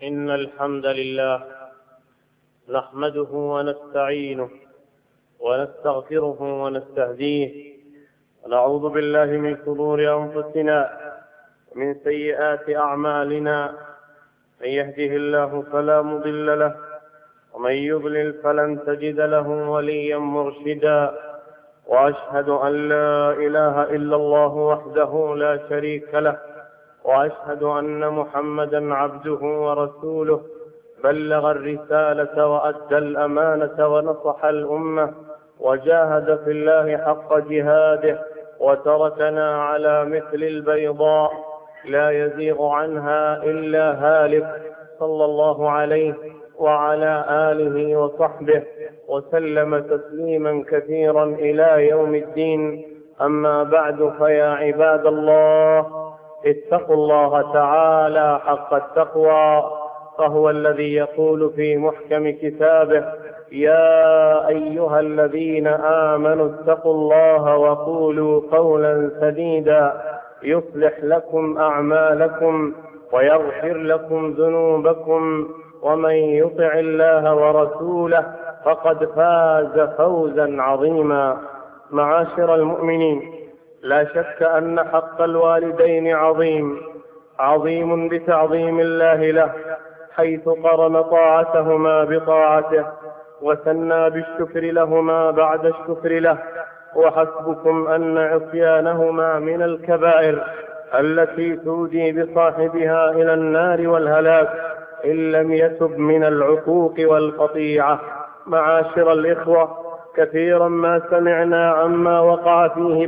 إن الحمد لله نحمده ونستعينه ونستغفره ونستهديه ونعوذ بالله من شرور أنفسنا ومن سيئات أعمالنا. من يهده الله فلا مضل له ومن يضلل فلن تجد له وليا مرشدا. وأشهد أن لا إله إلا الله وحده لا شريك له، وأشهد أن محمدا عبده ورسوله، بلغ الرسالة وأدى الأمانة ونصح الأمة وجاهد في الله حق جهاده، وتركنا على مثل البيضاء لا يزيغ عنها إلا هالك، صلى الله عليه وعلى آله وصحبه وسلم تسليما كثيرا إلى يوم الدين. أما بعد، فيا عباد الله، اتقوا الله تعالى حق التقوى، فهو الذي يقول في محكم كتابه: يا أيها الذين آمنوا اتقوا الله وقولوا قولا سديدا يصلح لكم أعمالكم ويغفر لكم ذنوبكم، ومن يطع الله ورسوله فقد فاز فوزا عظيما. معاشر المؤمنين، لا شك أن حق الوالدين عظيم بتعظيم الله له، حيث قرن طاعتهما بطاعته وثنى بالشكر لهما بعد الشكر له. وحسبكم أن عصيانهما من الكبائر التي تودي بصاحبها إلى النار والهلاك إن لم يتب من العقوق والقطيعة. معاشر الإخوة، كثيرا ما سمعنا عما وقع فيه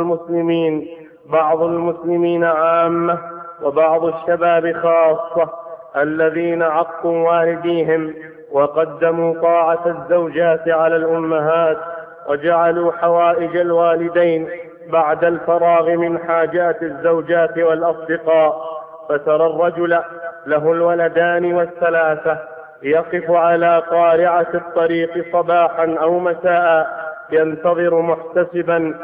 بعض المسلمين عامة وبعض الشباب خاصة، الذين عقوا والديهم وقدموا طاعة الزوجات على الأمهات، وجعلوا حوائج الوالدين بعد الفراغ من حاجات الزوجات والأصدقاء. فترى الرجل له الولدان والثلاثة يقف على قارعة الطريق صباحا أو مساء ينتظر محتسبا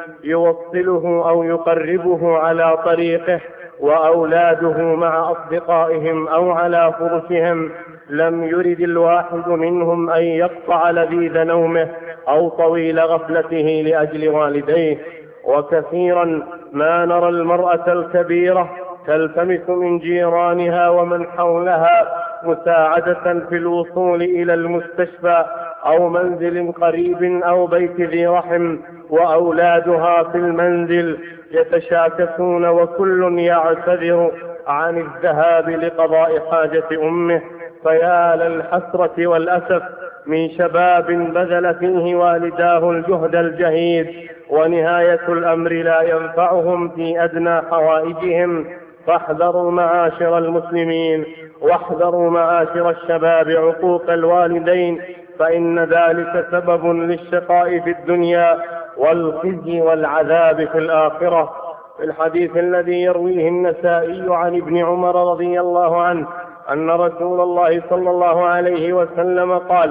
يوصله أو يقربه على طريقه، وأولاده مع أصدقائهم أو على فرشهم. لم يرد الواحد منهم أن يقطع لذيذ نومه أو طويل غفلته لأجل والديه. وكثيرا ما نرى المرأة الكبيرة تلتمس من جيرانها ومن حولها مساعدة في الوصول إلى المستشفى أو منزل قريب أو بيت ذي رحم، وأولادها في المنزل يتشاكسون وكل يعتذر عن الذهاب لقضاء حاجة أمه. فيا للحسرة والأسف من شباب بذل فيه والداه الجهد الجهيد، ونهاية الأمر لا ينفعهم في أدنى حوائجهم. فاحذروا معاشر المسلمين، واحذروا معاشر الشباب عقوق الوالدين، فإن ذلك سبب للشقاء في الدنيا والخزي والعذاب في الآخرة. في الحديث الذي يرويه النسائي عن ابن عمر رضي الله عنه أن رسول الله صلى الله عليه وسلم قال: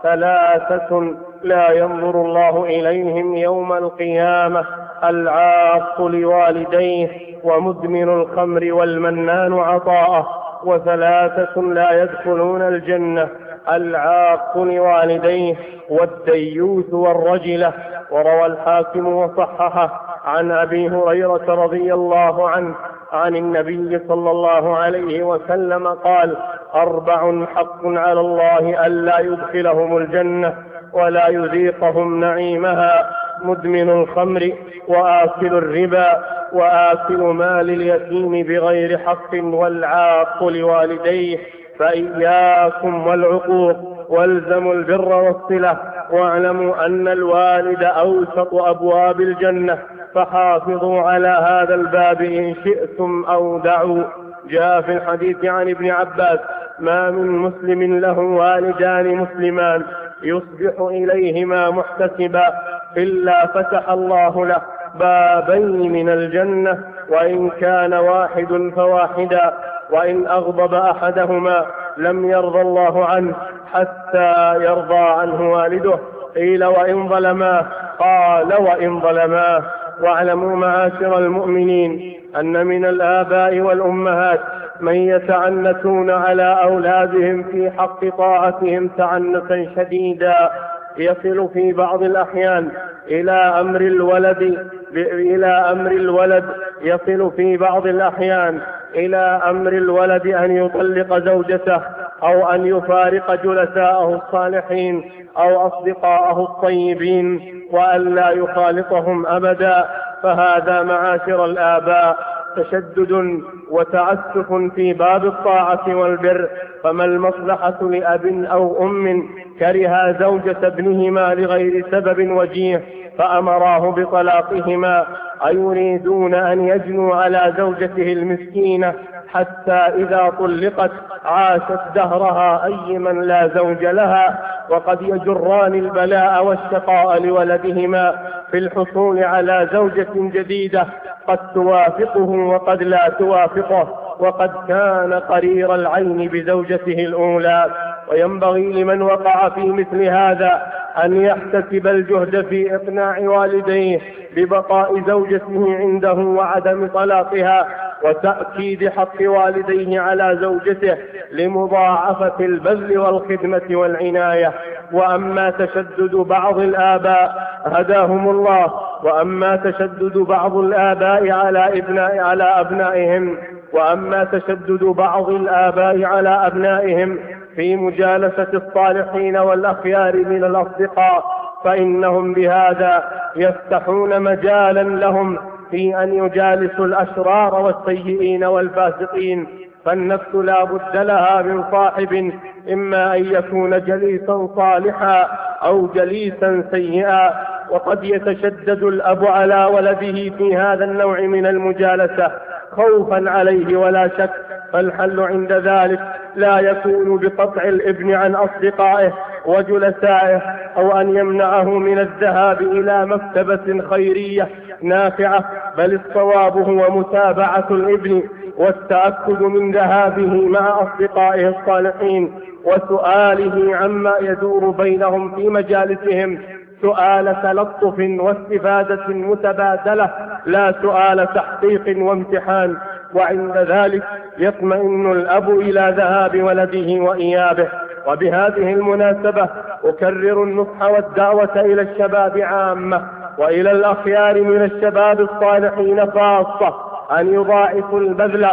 ثلاثة لا ينظر الله إليهم يوم القيامة: العاق لوالديه، ومدمن الخمر، والمنان عطاءه. وثلاثة لا يدخلون الجنة: العاق لوالديه، والديوث، والرجلة. وروى الحاكم وصححه عن أبي هريرة رضي الله عنه عن النبي صلى الله عليه وسلم قال: 4 حق على الله ألا يدخلهم الجنة ولا يذيقهم نعيمها: مدمن الخمر، وآكل الربا، وآكل مال اليتيم بغير حق، والعاق لوالديه. فإياكم والعقوق، والزموا البر والصلة، واعلموا أن الوالد أوسط أبواب الجنة، فحافظوا على هذا الباب إن شئتم أو دعوا. جاء في الحديث عن ابن عباس: ما من مسلم له والدان مسلمان يصبح إليهما محتسبا إلا فتح الله له بابين من الجنة، وإن كان واحد فواحدا، وإن أغضب أحدهما لم يرضى الله عنه حتى يرضى عنه والده. قيل: وإن ظلماه؟ قال: وإن ظلماه. واعلموا معاشر المؤمنين أن من الآباء والأمهات من يتعنتون على أولادهم في حق طاعتهم تعنتا شديدا، يصل في بعض الأحيان إلى أمر الولد أن يطلق زوجته، أو أن يفارق جلساءه الصالحين أو أصدقاءه الطيبين، وأن لا يخالطهم أبدا. فهذا معاشر الآباء تشدد وتعسف في باب الطاعة والبر. فما المصلحة لأب أو أم كره زوجة ابنهما لغير سبب وجيه فأمراه بطلاقهما، أيريدون أن يجنوا على زوجته المسكينة حتى إذا طلقت عاشت دهرها أيما لا زوج لها؟ وقد يجران البلاء والشقاء لولدهما في الحصول على زوجة جديدة قد توافقه وقد لا توافقه، وقد كان قرير العين بزوجته الأولى. وينبغي لمن وقع في مثل هذا أن يحتسب الجهد في إقناع والديه ببقاء زوجته عنده وعدم طلاقها، وتأكيد حق والديه على زوجته لمضاعفة البذل والخدمة والعناية. وأما تشدد بعض الآباء هداهم الله، وأما تشدد بعض الآباء على أبنائهم في مجالسة الصالحين والأخيار من الأصدقاء، فإنهم بهذا يفتحون مجالا لهم في أن يجالسوا الأشرار والسيئين والفاسقين. فالنفس لا بد لها من صاحب، إما أن يكون جليسا صالحا أو جليسا سيئا. وقد يتشدد الأب على ولده في هذا النوع من المجالسة خوفا عليه ولا شك، فالحل عند ذلك لا يكون بقطع الابن عن أصدقائه وجلسائه، أو أن يمنعه من الذهاب إلى مكتبة خيرية نافعة، بل الصواب هو متابعة الابن والتأكد من ذهابه مع أصدقائه الصالحين وسؤاله عما يدور بينهم في مجالسهم سؤال تلطف واستفادة متبادلة، لا سؤال تحقيق وامتحان. وعند ذلك يطمئن الأب إلى ذهاب ولده وإيابه. وبهذه المناسبة أكرر النصح والدعوة إلى الشباب عامة، وإلى الأخيار من الشباب الصالحين خاصة، أن يضاعفوا البذل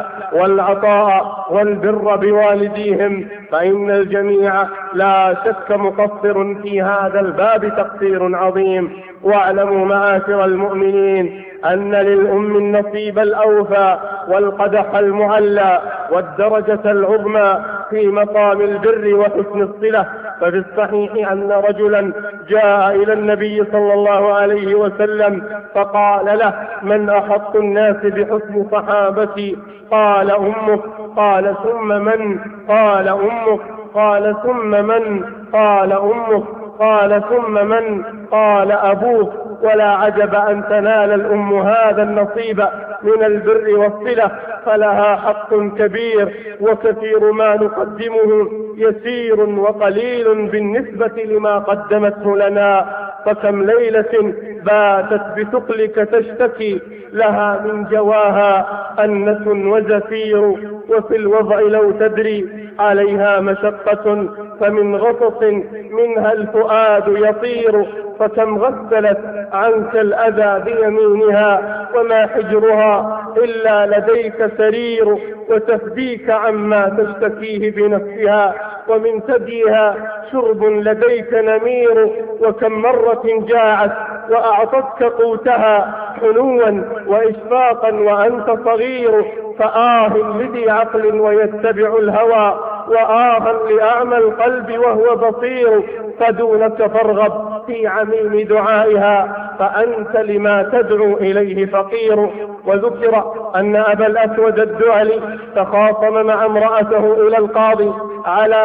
والعطاء والبر بوالديهم، فإن الجميع لا شك مقصر في هذا الباب تقصير عظيم. واعلموا معاشر المؤمنين أن للأم النصيب الأوفى والقدح المعلى والدرجة العظمى في مقام البر وحسن الصلة. ففي الصحيح أن رجلا جاء إلى النبي صلى الله عليه وسلم فقال له: من أحق الناس بحسن صحابتي؟ قال: أمك. قال: ثم من؟ قال: أمك. قال: ثم من؟ قال: أمك. قال: ثم من؟ قال: أبوك. ولا عجب أن تنال الأم هذا النصيب من البر والصلة، فلها حق كبير، وكثير ما نقدمه يسير وقليل بالنسبة لما قدمته لنا. فكم ليلة باتت بثقلك تشتكي لها من جواها أنة وزفير، وفي الوضع لو تدري عليها مشقة فمن غصص منها الفؤاد يطير. فكم غسلت عنك الأذى بيمينها وما حجرها إلا لديك سرير، وتفديك عما تشتكيه بنفسها، ومن ثديها شرب لديك نمير. وكم مرة جاعت وأعطتك قوتها حنوا وإشفاقا وأنت صغير. فآه لذي عقل ويتبع الهوى، وآه لأعمى القلب وهو بصير. فدونك فارغب في عميم دعائها، فأنت لما تدعو إليه فقير. وذكر أن أبا الأسود الدعلي تخاصم مع امرأته إلى القاضي على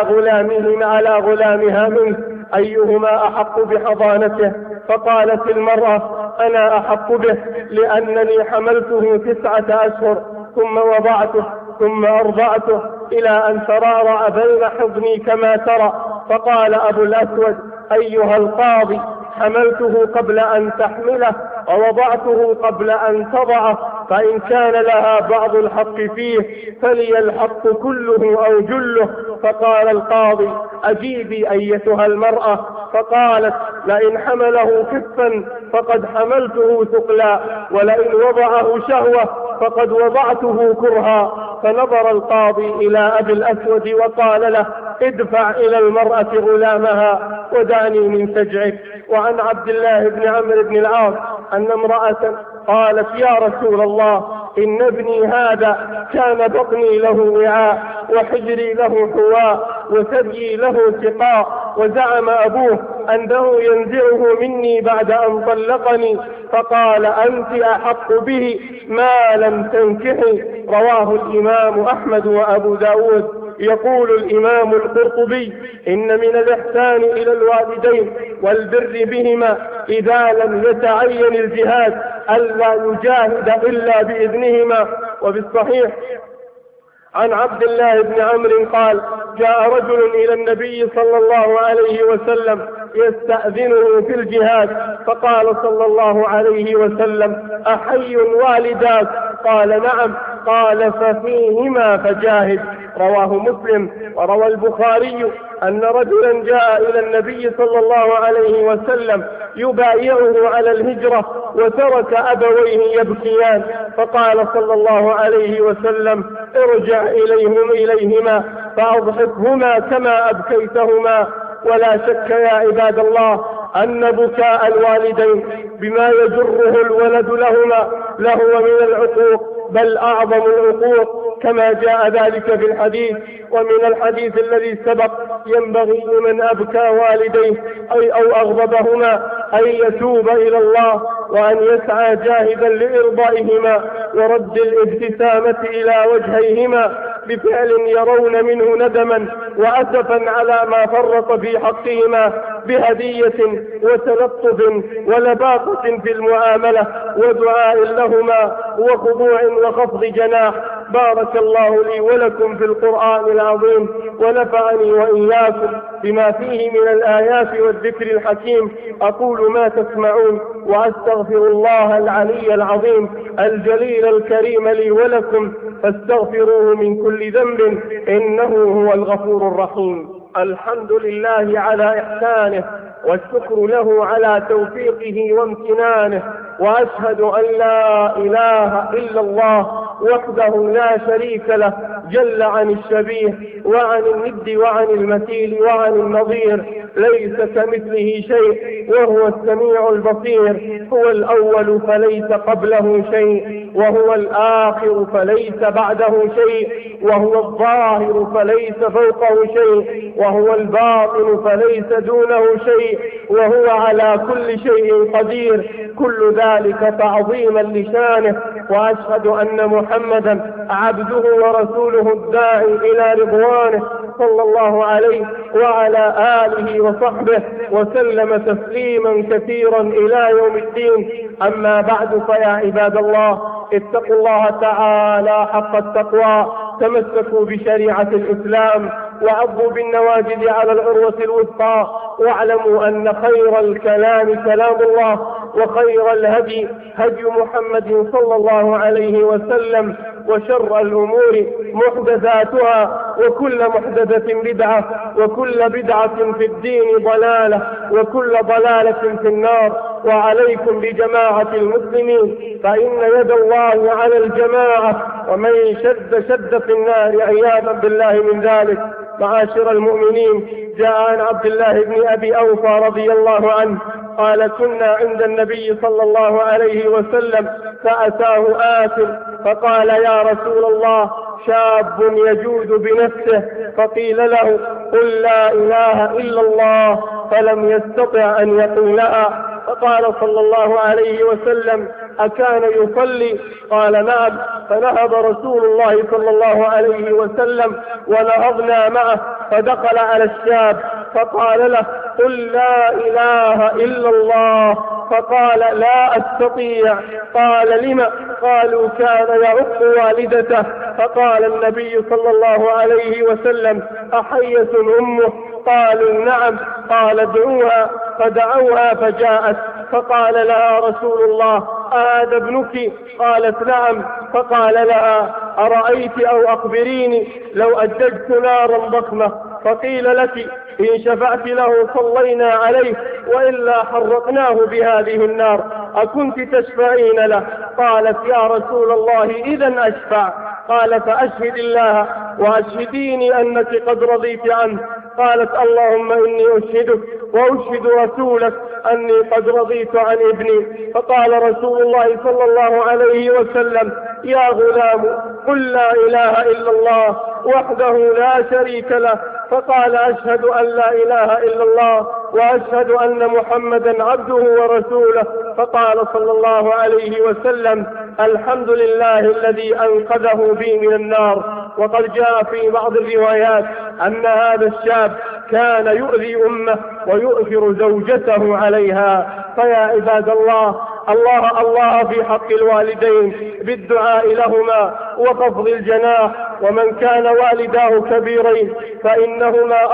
غلامها منه أيهما أحق بحضانته، فقالت المرأة: أنا أحق به، لأنني حملته 9 أشهر ثم وضعته ثم أرضعته إلى أن ترارع بين حضني كما ترى. فقال أبو الأسود: أيها القاضي، حملته قبل أن تحمله ووضعته قبل أن تضعه، فإن كان لها بعض الحق فيه فلي الحق كله أو جله. فقال القاضي: أجيبي أيتها المرأة. فقالت: لئن حمله خفا فقد حملته ثقلا، ولئن وضعه شهوة فقد وضعته كرها. فنظر القاضي إلى أبي الأسود وقال له: ادفع إلى المرأة غلامها ودعني من سجعك. وعن عبد الله بن عمرو بن العاص أن امرأة قالت: يا رسول الله، إن ابني هذا كان بطني له وعاء، وحجري له حواء، وثديي له سقاء، وزعم أبوه أنه ينزعه مني بعد أن طلقني، فقال: أنت أحق به ما لم تنكحي. رواه الإمام أحمد وأبو داود. يقول الإمام القرطبي: إن من الإحسان إلى الوالدين والبر بهما إذا لم يتعين الجهاد ألا يجاهد إلا بإذنهما. وبالصحيح عن عبد الله بن عمرو قال: جاء رجل إلى النبي صلى الله عليه وسلم يستأذنه في الجهاد، فقال صلى الله عليه وسلم: أحي والداك؟ قال: نعم. قال: ففيهما فجاهد. رواه مسلم. وروى البخاري أن رجلا جاء إلى النبي صلى الله عليه وسلم يبايعه على الهجرة وترك أبويه يبكيان، فقال صلى الله عليه وسلم: ارجع إليهما فأضحكهما كما أبكيتهما. ولا شك يا عباد الله أن بكاء الوالدين بما يجره الولد لهو من العقوق، بل أعظم العقوق كما جاء ذلك في الحديث. ومن الحديث الذي سبق: ينبغي لمن أبكى والديه أو أغضبهما أن يتوب إلى الله، وأن يسعى جاهدا لإرضائهما ورد الابتسامة إلى وجهيهما بفعل يرون منه ندما وأسفا على ما فرط في حقهما، بهدية وتلطف ولباقة في المعاملة ودعاء لهما وخضوع وخفض جناح. بارك الله لي ولكم في القرآن العظيم، ونفعني وإياكم بما فيه من الآيات والذكر الحكيم. أقول ما تسمعون، وأستغفر الله العلي العظيم الجليل الكريم لي ولكم، فاستغفروه من كل ذنب إنه هو الغفور الرحيم. الحمد لله على إحسانه، والشكر له على توفيقه وامتنانه، وأشهد أن لا إله إلا الله وحده لا شريك له، جل عن الشبيه وعن الند وعن المثيل وعن النظير، ليس كمثله شيء وهو السميع البصير. هو الأول فليس قبله شيء، وهو الآخر فليس بعده شيء، وهو الظاهر فليس فوقه شيء، وهو الباطن فليس دونه شيء، وهو على كل شيء قدير. كل ذلك تعظيما لشانه. وأشهد أن محمدا عبده ورسوله الداعي إلى رضوانه، صلى الله عليه وعلى آله وصحبه وسلم تسليما كثيرا إلى يوم الدين. أما بعد، فيا عباد الله، اتقوا الله تعالى حق التقوى، تمسكوا بشريعة الإسلام، وعضوا بالنواجذ على العروة الوثقى، واعلموا أن خير الكلام كلام الله، وخير الهدي هدي محمد صلى الله عليه وسلم، وشر الأمور محدثاتها، وكل محدثة بدعة، وكل بدعة في الدين ضلالة، وكل ضلالة في النار. وعليكم بجماعة المسلمين، فإن يد الله على الجماعة، ومن شد في النار عياذا بالله من ذلك. معاشر المؤمنين، جاء عن عبد الله بن أبي أوفى رضي الله عنه قال: كنا عند النبي صلى الله عليه وسلم فأتاه آت فقال: يا رسول الله، شاب يجود بنفسه. فقيل له: قل لا إله إلا الله، فلم يستطع أن يقولها. فقال صلى الله عليه وسلم: أكان يصلي؟ قال: نعم. فنهض رسول الله صلى الله عليه وسلم ونهضنا معه، فدخل على الشاب فقال له: قل لا إله إلا الله. فقال: لا أستطيع. قال: لم؟ قالوا: كان يعق والدته. فقال النبي صلى الله عليه وسلم: أحية أمه؟ قالوا: نعم. قال: ادعوها. فدعوها فجاءت، فقال لها رسول الله: أهذا ابنك؟ قالت نعم. فقال لها أرأيت أو أخبريني لو أججت نارا ضخمة فقيل لك إن شفعت له صلينا عليه وإلا حرقناه بهذه النار أكنت تشفعين له؟ قالت يا رسول الله إذن أشفع. قال فأشهد الله وأشهديني أنك قد رضيت عنه. قالت اللهم إني أشهدك وأشهد رسولك أني قد رضيت عن ابني. فقال رسول الله صلى الله عليه وسلم يا غلام قل لا إله إلا الله وحده لا شريك له. فقال أشهد أن لا إله إلا الله وأشهد أن محمدا عبده ورسوله. فقال صلى الله عليه وسلم الحمد لله الذي أنقذه بي من النار. وقد جاء في بعض الروايات أن هذا الشاب كان يؤذي أمه ويؤثر زوجته عليها. فيا عباد الله الله في حق الوالدين بالدعاء لهما وخفض الجناح. ومن كان والداه كبيرين فإنهما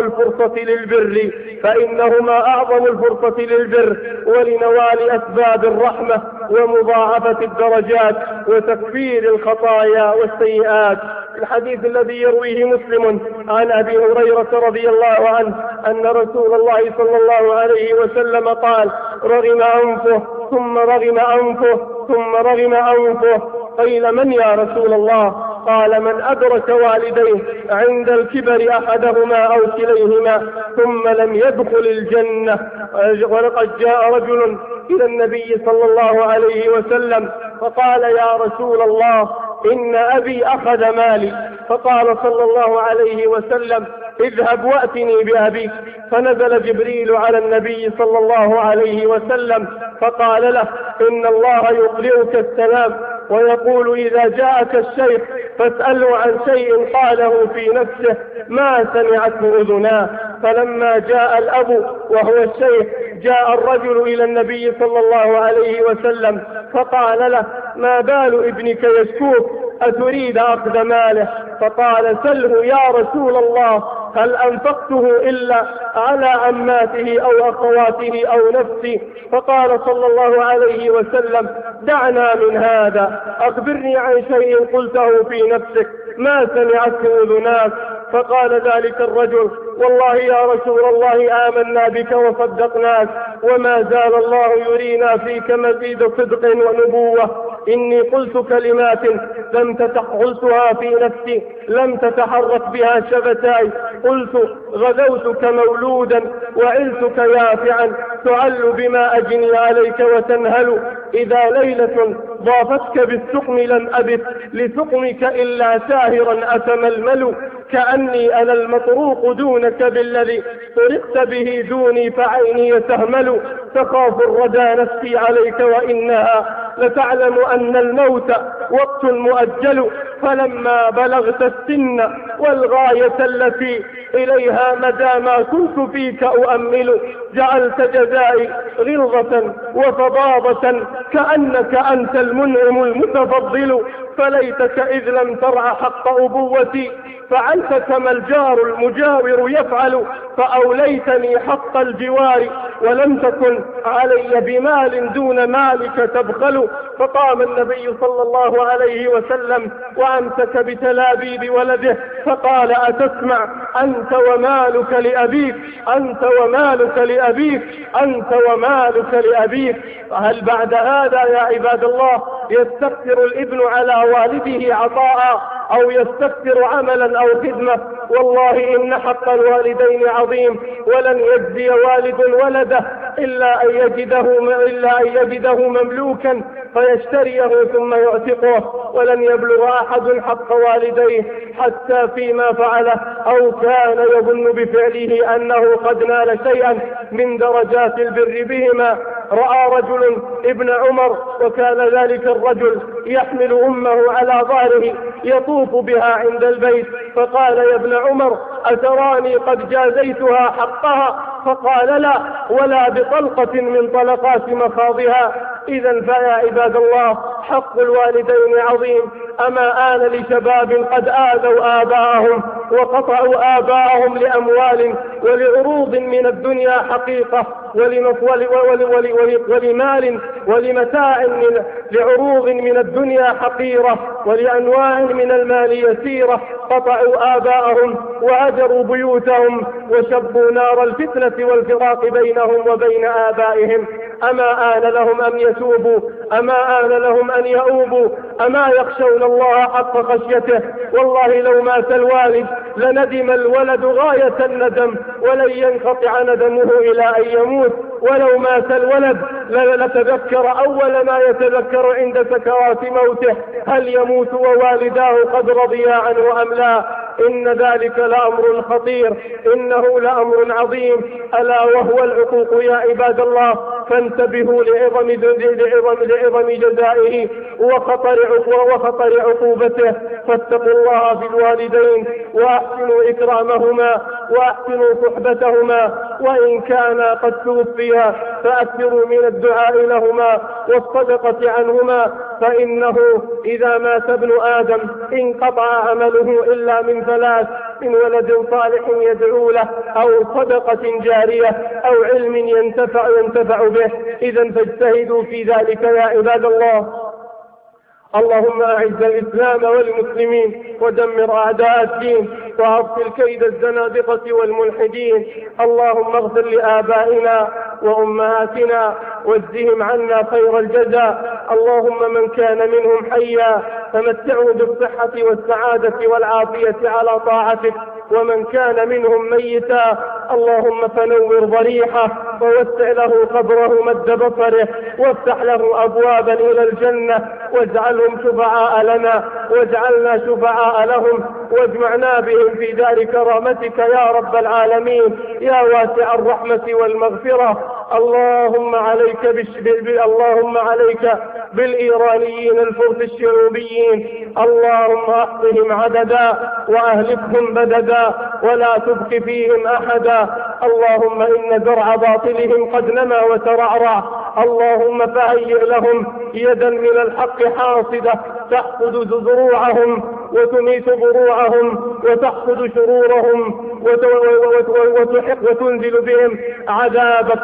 أعظم الفرصة للبر ولنوال أسباب الرحمة ومضاعفة الدرجات وتكفير الخطايا والسيئات. الحديث الذي يرويه مسلم عن أبي هريرة رضي الله عنه أن رسول الله صلى الله عليه وسلم قال رغم أنفه ثم رغم أنفه ثم رغم أنفه. قيل من يا رسول الله؟ قال من أدرك والديه عند الكبر أحدهما أو كليهما ثم لم يدخل الجنة. ولقد جاء رجل إلى النبي صلى الله عليه وسلم فقال يا رسول الله إن أبي أخذ مالي. فقال صلى الله عليه وسلم اذهب وأتني بأبيك. فنزل جبريل على النبي صلى الله عليه وسلم فقال له إن الله يقرئك السلام ويقول إذا جاءك الشيخ فاسأله عن شيء قاله في نفسه ما سمعته أذناه. فلما جاء الأب وهو الشيخ جاء الرجل إلى النبي صلى الله عليه وسلم فقال له ما بال ابنك يشكوك أتريد أخذ ماله؟ فقال سله يا رسول الله هل أنفقته إلا على عماته أو أخواته أو نفسي؟ فقال صلى الله عليه وسلم دعنا من هذا أخبرني عن شيء قلته في نفسك ما سمعته أذناك. فقال ذلك الرجل والله يا رسول الله آمنا بك وصدقناك وما زال الله يرينا فيك مزيد صدق ونبوة. إني قلت كلمات قلتها في نفسي لم تتحرك بها شفتاي. قلت غدوتك مولودا وعلتك يافعا تعل بما أجني عليك وتنهل. إذا ليلة ضافتك بالسقم لم أبت لسقمك إلا ساهرا أتململ. كأني أنا المطروق دونك بالذي طرقت به دوني فعيني يتهمل. تخاف الردى نفسي عليك وإنها لتعلم أن الموت وقت مؤجل. فلما بلغت السن والغاية التي إليها مدى ما كنت فيك أؤمل جعلت جزائي غلظة وفضاضة كأنك أنت المنعم المتفضل. فليتك إذ لم ترع حق أبوتي فعلت كما الجار المجاور يفعل. فأوليتني حق الجوار ولم تكن علي بمال دون مالك تبخل. فقام النبي صلى الله عليه وسلم وأمسك بتلابيب ولده فقال أتسمع أنت ومالك لأبيك أنت ومالك لأبيك أنت ومالك لأبيك. فهل بعد هذا يا عباد الله يستكثر الابن على والده عطاء أو يستكثر عملا أو خدمة؟ والله إن حق الوالدين عظيم ولن يجزي والد ولده إلا أن يجده مملوكا فيشتريه ثم يعتقه. ولن يبلغ أحد حق والديه حتى فيما فعله أو كان يظن بفعله أنه قد نال شيئا من درجات البر بهما. رأى رجل ابن عمر وكان ذلك الرجل يحمل أمه على ظهره يطوف بها عند البيت فقال يا ابن عمر أتراني قد جازيتها حقها؟ فقال لا ولا بطلقة من طلقات مخاضها. إذا فيا عباد الله حق الوالدين عظيم. أما آن لشباب قد آذوا آباءهم وقطعوا آباءهم لأموال ولعروض من الدنيا حقيقة ولمال ولمتاع لعروض من الدنيا حقيرة ولأنواع من المال يسيرة قطعوا آباءهم وهجروا بيوتهم وشبوا نار الفتنة والفراق بينهم وبين آبائهم. أما آن لهم أن يتوبوا؟ أما آن لهم أن يؤوبوا؟ أما يخشون الله حق خشيته؟ والله لو مات الوالد لندم الولد غاية الندم ولن ينقطع ندمه إلى أن يموت. ولو مات الولد لتذكر أول ما يتذكر عند سكرات موته هل يموت ووالداه قد رضيا عنه أم لا. إن ذلك لأمر خطير، إنه لأمر عظيم، ألا وهو العقوق يا عباد الله. فانتبهوا لعظم جزائه وخطر عقوبته، فاتقوا الله في الوالدين وأحسنوا إكرامهما وأحسنوا صحبتهما، وإن كانا قد توفيا فأكثروا من الدعاء لهما والصدقة عنهما، فإنه إذا مات ابن آدم انقطع عمله إلا من ثلاث: من ولد صالح يدعو له، أو صدقة جارية، أو علم ينتفع به. إذن فاجتهدوا في ذلك يا عباد الله. اللهم أعز الإسلام والمسلمين ودمر أعداء الدين وأبطل كيد الزنادقة والملحدين. اللهم اغفر لآبائنا وأمهاتنا واجزهم عنا خير الجزاء. اللهم من كان منهم حيا فمتعه بالصحة والسعادة والعافية على طاعتك، ومن كان منهم ميتا اللهم فنور ضريحه ووسع له قبره مد بصره وافتح له أبوابا إلى الجنة، واجعلهم شفعاء لنا واجعلنا شفعاء لهم، واجمعنا بهم في دار كرامتك يا رب العالمين يا واسع الرحمة والمغفرة. اللهم عليك بالإيرانيين الفرس الشعوبيين، اللهم أحصهم عددا وأهلكهم بددا ولا تبق فيهم أحدا. اللهم إن زرع باطلهم قد نما وترعرع، اللهم فهيئ لهم يدا من الحق حاصدة تحصد زروعهم وتميت ضروعهم وتحصد شرورهم وتحق وتنزل بهم عذابك.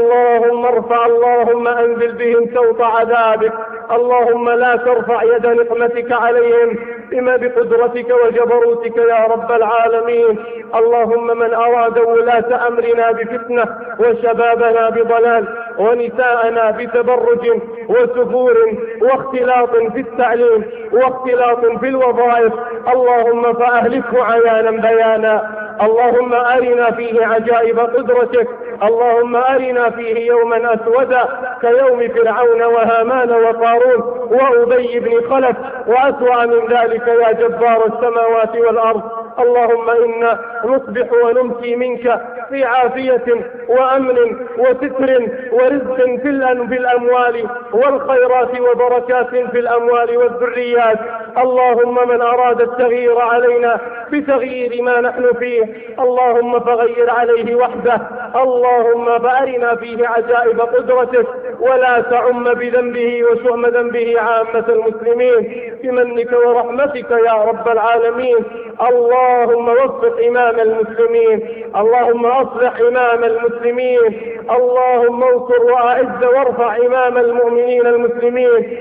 اللهم أنزل بهم سوط عذابك. اللهم لا ترفع يد نقمتك عليهم بما بقدرتك وجبروتك يا رب العالمين. اللهم من أراد ولاة أمرنا بفتنة وشبابنا بضلال ونساءنا بتبرج وسفور واختلاط في التعليم واختلاط في الوظائف، اللهم فأهلكه عيانا بيانا. اللهم أرنا فيه عجائب قدرتك، اللهم أرنا فيه يوما أسودا كيوم فرعون وهامان وقارون وأبي بن خلف وأسوأ من ذلك يا جبار السماوات والأرض. اللهم إنا نصبح ونمسي منك في عافية وأمن وستر ورزق في الأموال والخيرات وبركات في الأموال والذريات. اللهم من أراد التغيير علينا بتغيير ما نحن فيه اللهم فغير عليه وحده. اللهم فأرنا فيه عجائب قدرتك ولا تعم بذنبه وشؤم ذنبه عامة المسلمين بمنك ورحمتك يا رب العالمين. اللهم وفق إمام المسلمين، اللهم أصلح إمام المسلمين، اللهم انصر وأعز وارفع إمام المؤمنين المسلمين.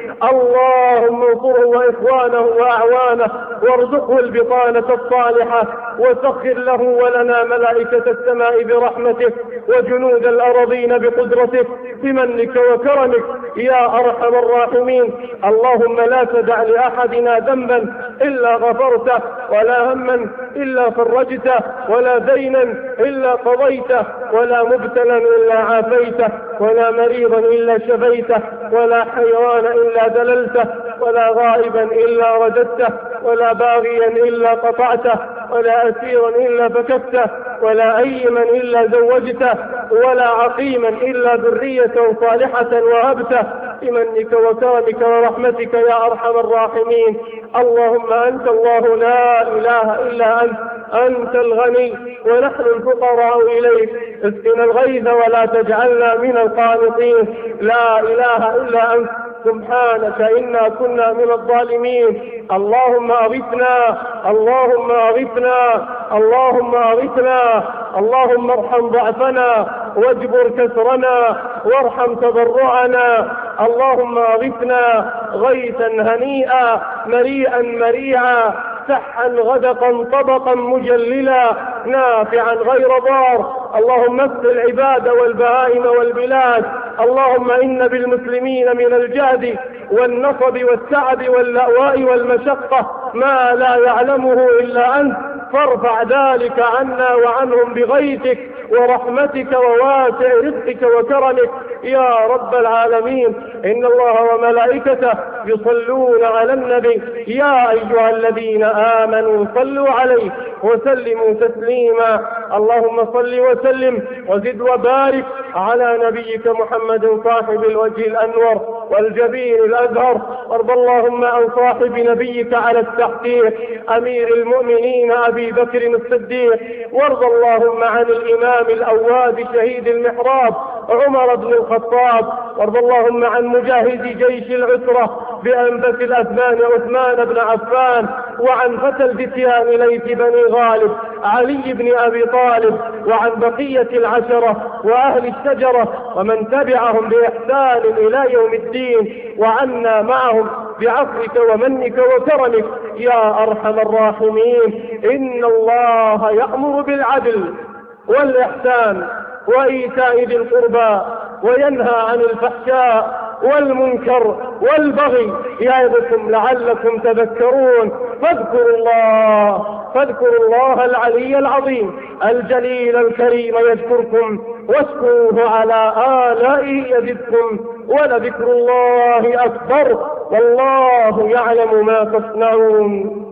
اللهم انصره وإخوانه وأعوانه وارزقه البطانة الصالحة، وسخر له ولنا ملائكة السماء برحمتك وجنود الأرضين بقدرتك بمنك وكرمك يا أرحم الراحمين. اللهم لا تدع لأحدنا ذنبا إلا غفرته، ولا هما إلا فرجته، ولا دينا إلا قضيته، ولا مبتلا إلا عافيته، ولا مريضا إلا شفيته، ولا حيوان إلا دللته، ولا غائبا إلا رددته، ولا باغيا إلا قطعته، ولا أسيرا إلا فككته، ولا أيما إلا زوجته، ولا عقيما إلا ذرية صالحة وهبته بمنك وكرمك ورحمتك يا أرحم الراحمين. اللهم أنت الله لا إله إلا أنت الغني ونحن الفقراء إليك، اسقنا الغيث ولا تجعلنا من القانطين. لا إله إلا أنت سبحانك إنا كنا من الظالمين. اللهم أغثنا، اللهم أغثنا، اللهم أغثنا، اللهم ارحم ضعفنا، واجبر كسرنا وارحم تضرعنا. اللهم اغثنا غيثا هنيئا مريئا مريعا سحا غدقا طبقا مجللا نافعا غير ضار. اللهم اغث العباد والبهائم والبلاد. اللهم إن بالمسلمين من الجهد والنصب والتعب واللأواء والمشقة ما لا يعلمه إلا أنت، فارفع ذلك عنا وعنهم بغيثك ورحمتك وواسع رزقك وكرمك يا رب العالمين. إن الله وملائكته يصلون على النبي يا أيها الذين آمنوا صلوا عليه وسلموا تسليما. اللهم صل وسلم وزد وبارك على نبيك محمد صاحب الوجه الأنور والجبين الأزهر. وارض اللهم عن صاحب نبيك على التحقيق أمير المؤمنين أبي بكر الصديق. وارض اللهم عن الإمام الأواب شهيد المحراب عمر بن الخطاب. وارض اللهم عن مجاهد جيش العسرة بأنبت الأثمان عثمان بن عفان، وعن فتى الفتيان ليث بني غالب علي بن أبي طالب، وعن بقية العشرة وأهل الشجرة ومن تبعهم بإحسان إلى يوم الدين، وعنا معهم بعفوك ومنك وكرمك يا أرحم الراحمين. إن الله يأمر بالعدل والإحسان وإيتاء ذي القربى وينهى عن الفحشاء والمنكر والبغي يعظكم لعلكم تذكرون. فاذكروا الله العلي العظيم الجليل الكريم يذكركم، واشكروه على آلائه يزدكم، ولذكر الله أكبر والله يعلم ما تصنعون.